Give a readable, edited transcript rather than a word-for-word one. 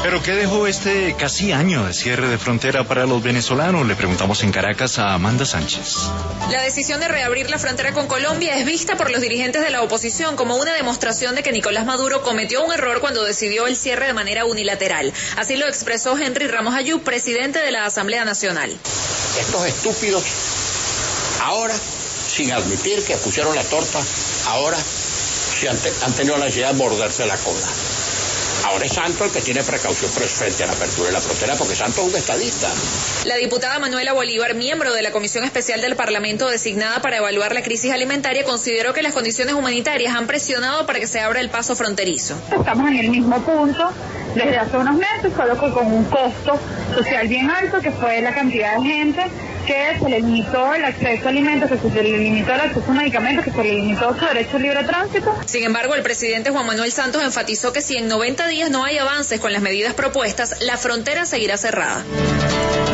¿Pero qué dejó este casi año de cierre de frontera para los venezolanos? Le preguntamos en Caracas a Amanda Sánchez. La decisión de reabrir la frontera con Colombia es vista por los dirigentes de la oposición como una demostración de que Nicolás Maduro cometió un error cuando decidió el cierre de manera unilateral. Así lo expresó Henry Ramos Ayub, presidente de la Asamblea Nacional. Estos estúpidos, ahora, sin admitir que pusieron la torta, ahora sí han tenido la necesidad de morderse la cola. Ahora es Santos el que tiene precaución frente a la apertura de la frontera, porque Santos es un estadista. La diputada Manuela Bolívar, miembro de la Comisión Especial del Parlamento designada para evaluar la crisis alimentaria, consideró que las condiciones humanitarias han presionado para que se abra el paso fronterizo. Estamos en el mismo punto desde hace unos meses, solo que con un costo social bien alto, que fue la cantidad de gente que se le limitó el acceso a alimentos, que se le limitó el acceso a medicamentos, que se le limitó su derecho a libre tránsito. Sin embargo, el presidente Juan Manuel Santos enfatizó que si en 90 días no hay avances con las medidas propuestas, la frontera seguirá cerrada.